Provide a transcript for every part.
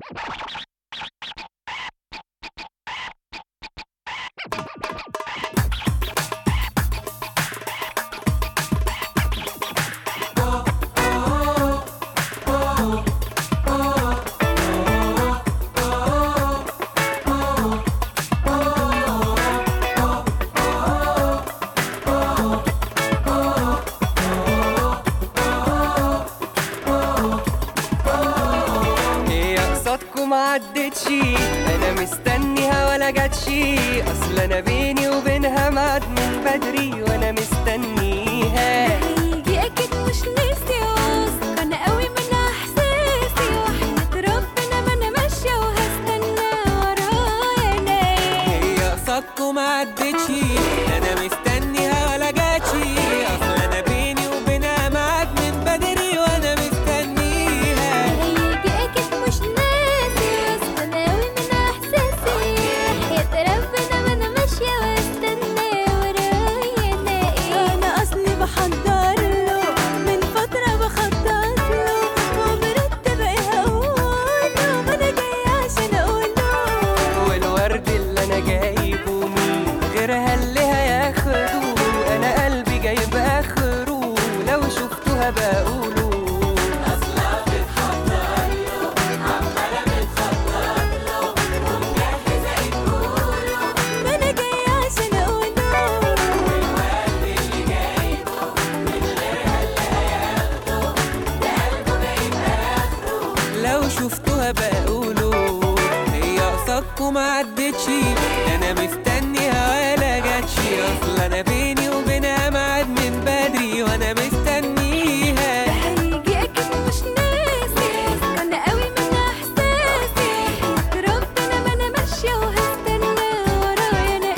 معدتش انا مستنيها ولا جاتش، اصل انا بيني وبينها ميعاد من بدري وانا مستنيها. هيجي اكيد مش نفسي واثق انا قوي من احساسي، وحياة ربنا ما انا ماشيه وهستنى ورايا نايم. هي قصدك ومعدتش انا مستنيها ولا جاتش، اصل انا بيني وبينها ميعاد من بدري وانا مستنيها. هيجي اكيد مش اللي هياخده، انا قلبي جايب اخره لو شفتها بقوله. اصلا بتحضر له عماله بتخطط له ومجهزه تقوله، ما انا جايه عشان اقوله. والوقت اللي جايبه من غيرها اللي هياخده، ده قلبه جايب اخره لو شفتها بقوله. هي قصدك ومعدتش انا مستنيها ولا جاتش، اصل انا بيني وبينها ميعاد من بدري وانا مستنيها. هيجي اكيد مش ناسي انا قوي من احساسي، وحياة ربنا ما انا ماشيه وهستنى ورايا انا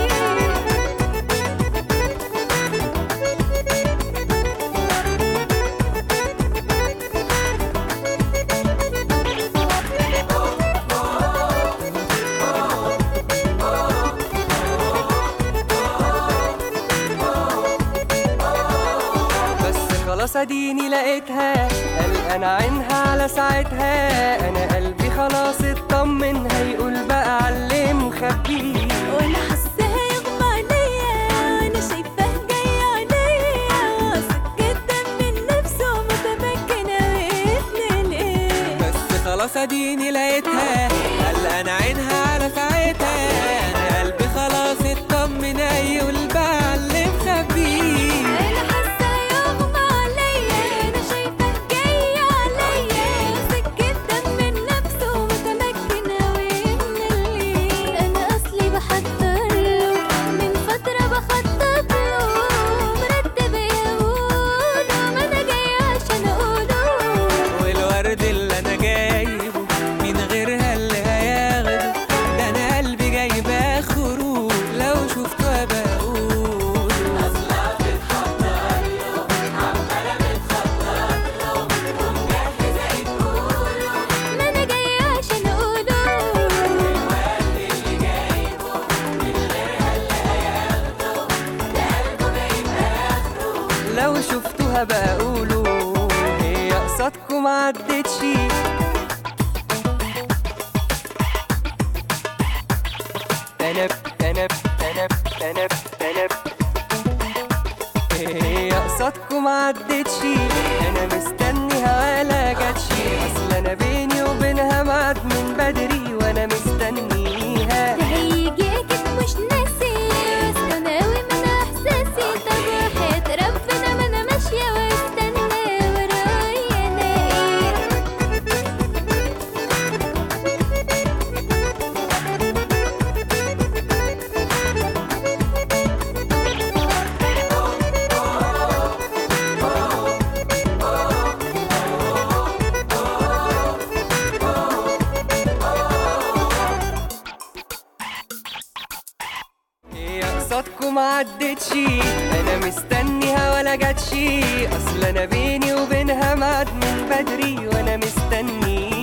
خلاص اديني لقيتها قلقان عينها على ساعتها، انا قلبي خلاص اطمن هيقول بقى علي مخبيه. وانا حاساها يغمى عليا وانا شايفاه جاي عليا، واثق جدا من نفسه متمكنه وقفل ليه. بس خلاص اديني لقيتها قلقان عينها على ساعتها، انا قلبي خلاص اطمن هيقول بقى علي مخبيه. لو شفتها بقوله هي قصدك ومعدتش. هي قصدك ومعدتش انا مستنيها ولا جاتش، اصل انا بيني وبينها ميعاد من بدري وانا مستنيها. هيجي اكيد مش ناسي اصل انا قوي من احساسي، طب وحياة ربنا ما انا ماشيه واستنى ورايا انا قصدك ومعدتش انا مستنيها ولا جاتش، اصل انا بيني وبينها ميعاد من بدري وانا مستنيها.